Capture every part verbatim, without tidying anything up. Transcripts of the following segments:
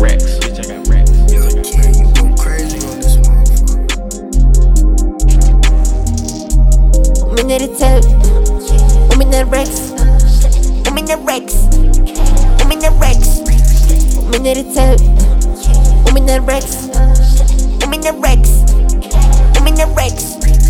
racks. Bitch, I got racks. Yo, kid, you go crazy on this motherfucker. У меня рецепт, у меня рекс, у меня рекс, у меня рекс, у меня рецепт, у меня рекс, у меня рекс, у меня рекс.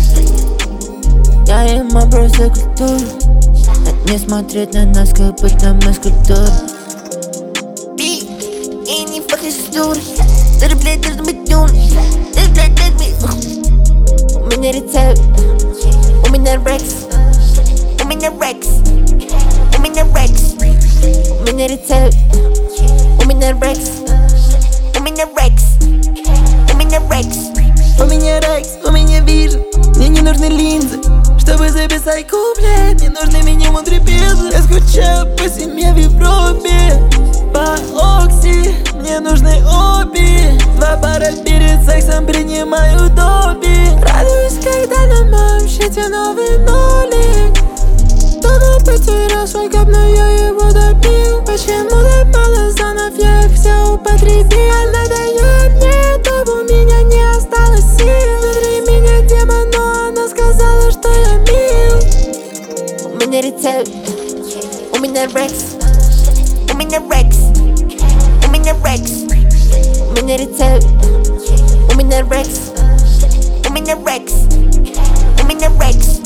Я им образую культуру, не смотреть на нас, как будто мы скульптура. Би, и не фактистура, даже, блядь, должен быть дюн. Даже, блядь, дай мне. У меня рецепт, у меня рекс, у меня рекс, у меня рекс, у меня рецепт, у меня рекс, у меня рекс, у меня рекс. У меня рекс, у меня вижу, мне не нужны линзы, чтобы записать куплет, не нужны минимум три пизы. Я скучаю по семье в Европе, по окси, мне нужны обе. Два пара перед сексом принимаю допи. Радуюсь, когда на моем счете новый нолик. Давно потерял свой кап, но я его добил. Почему-то мало занов, я их все употребил. Надоело мне, то у меня не осталось сил. Внутри меня демон, но она сказала, что я мил. У меня рецепт, у меня рекс, у меня рекс, у меня рекс, у меня рецепт, у меня рекс, у меня рекс, у меня рекс.